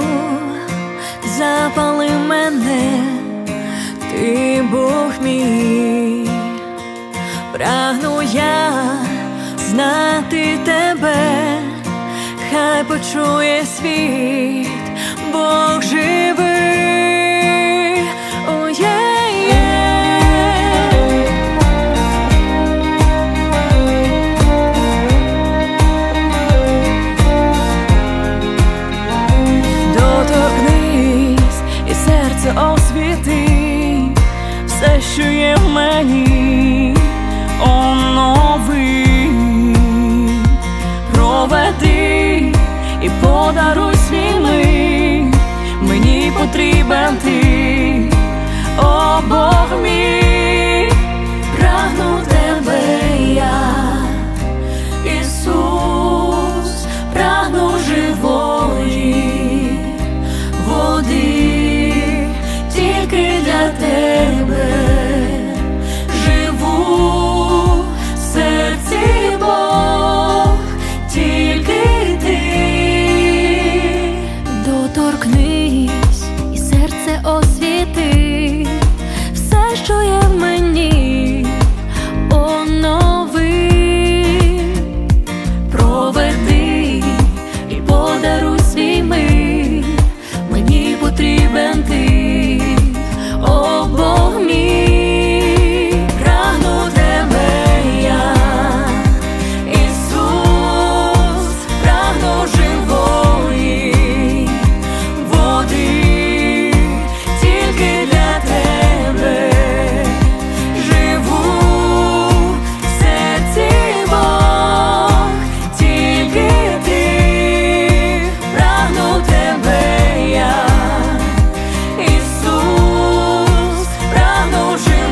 запали мене, ти Бог мій. Прагну я знати тебе, хай почує світ, Бог живий. Доторкнись і серце освіти, все, що є в мені, онови. Проведи і подаруй свій мир, мені потрібен ти, о Бог мій. Прагну тебе я, Ісус, прагну живої води, тільки для тебе живу в серці, Бог, тільки ти. Доторкнись і серце освіти, все, що є в мені, онови. Проведи і подаруй свій мир, мені потрібен ти, о Бог мій. Прагну тебе я, Ісус, прагну живої води, тільки для тебе живу в серці, Бог, тільки ти. Прагну тебе я, Ісус, прагну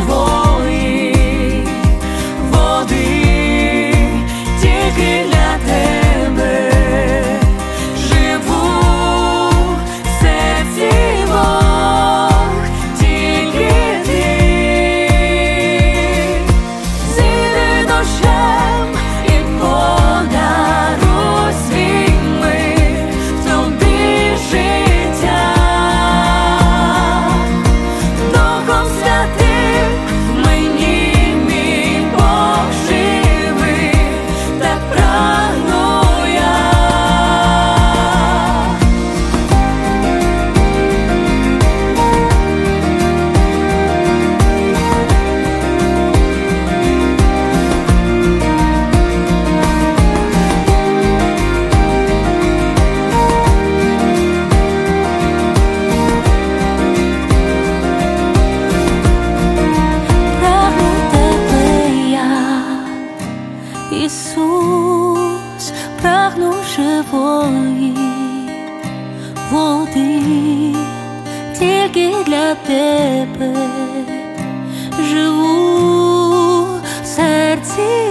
живої води, тільки для тебе живу в серці, Бог, тільки ти. Зійди дощем і подаруй свій мир, тобі життя. Духом Святим мені мій Бог живий, так прагну я. Прагну тебе я, Ісус, прагну живої води, тільки для тебе живу в серці,